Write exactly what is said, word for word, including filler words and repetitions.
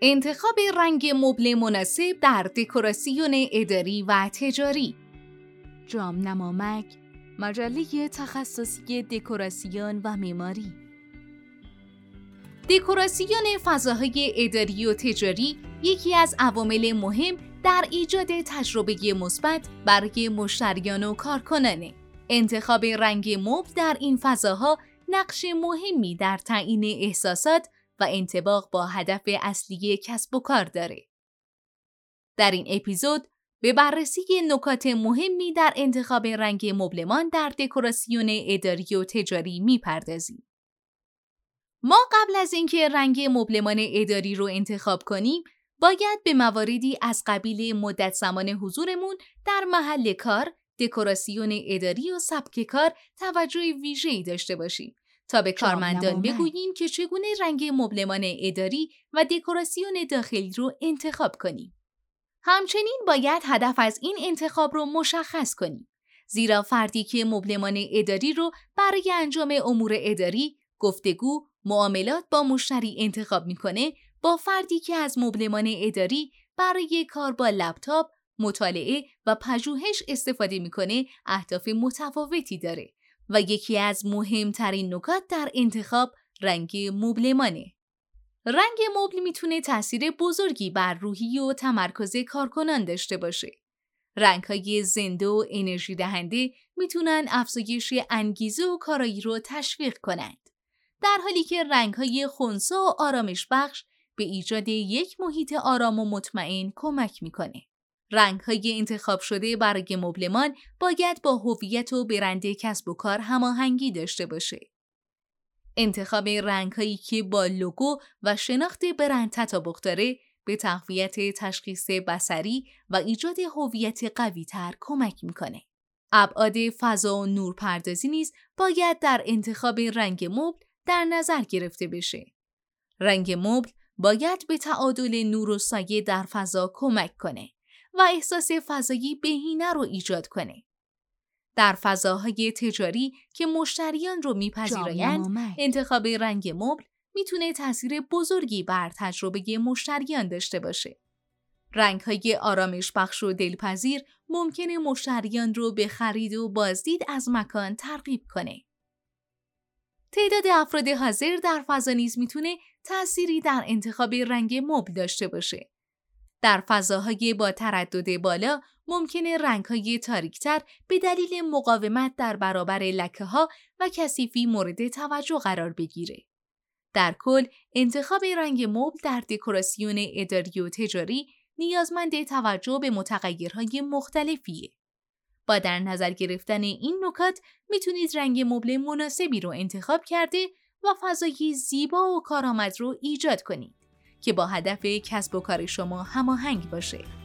انتخاب رنگ مبل مناسب در دکوراسیون اداری و تجاری. جام‌نما مگ، مجله تخصصی دکوراسیون و معماری. دکوراسیون فضاهای اداری و تجاری یکی از عوامل مهم در ایجاد تجربه مثبت برای مشتریان و کارکنانه. انتخاب رنگ مبل در این فضاها نقش مهمی در تعیین احساسات و انطباق با هدف اصلی کسب و کار داره. در این اپیزود به بررسی نکات مهمی در انتخاب رنگ مبلمان در دکوراسیون اداری و تجاری میپردازیم. ما قبل از اینکه رنگ مبلمان اداری رو انتخاب کنیم، باید به مواردی از قبیل مدت زمان حضورمون در محل کار، دکوراسیون اداری و سبک کار توجه ویژه‌ای داشته باشیم تا به کارمندان بگوییم که چگونه رنگ مبلمان اداری و دکوراسیون داخلی رو انتخاب کنیم. همچنین باید هدف از این انتخاب رو مشخص کنیم، زیرا فردی که مبلمان اداری رو برای انجام امور اداری، گفتگو، معاملات با مشتری انتخاب میکنه، با فردی که از مبلمان اداری برای کار با لپتاپ، مطالعه و پژوهش استفاده میکنه اهداف متفاوتی داره و یکی از مهمترین نکات در انتخاب رنگ مبلمانه. رنگ مبل میتونه تأثیر بزرگی بر روحیه و تمرکز کارکنان داشته باشه. رنگ‌های زنده و انرژی دهنده میتونن افزایش انگیزه و کارایی رو تشویق کنند، در حالی که رنگ‌های خنثی و آرامش بخش به ایجاد یک محیط آرام و مطمئن کمک میکنه. رنگ‌های انتخاب شده برای مبلمان باید با هویت و برند کسب و کار هماهنگی داشته باشه. انتخاب رنگ‌هایی که با لوگو و شناخت برند تطابق داره به تقویت تشخیص بصری و ایجاد هویت قوی‌تر کمک میکنه. ابعاد فضا و نورپردازی نیز باید در انتخاب رنگ مبل در نظر گرفته بشه. رنگ مبل باید به تعادل نور و سایه در فضا کمک کنه و احساس فضایی بهینه رو ایجاد کنه. در فضاهای تجاری که مشتریان رو میپذیرند، انتخاب رنگ مبل میتونه تأثیر بزرگی بر تجربه مشتریان داشته باشه. رنگ‌های آرامش بخش و دلپذیر ممکنه مشتریان رو به خرید و بازدید از مکان ترغیب کنه. تعداد افراد حاضر در فضا نیز میتونه تأثیری در انتخاب رنگ مبل داشته باشه. در فضاهای با تردد بالا ممکنه رنگ‌های تاریک‌تر به دلیل مقاومت در برابر لکه‌ها و کثیفی مورد توجه قرار بگیره. در کل، انتخاب رنگ مبل در دکوراسیون اداری و تجاری نیازمند توجه به متغیرهای مختلفیه. با در نظر گرفتن این نکات میتونید رنگ مبل مناسبی رو انتخاب کرده و فضایی زیبا و کارآمد رو ایجاد کنید که با هدف کسب و کار شما هماهنگ باشه.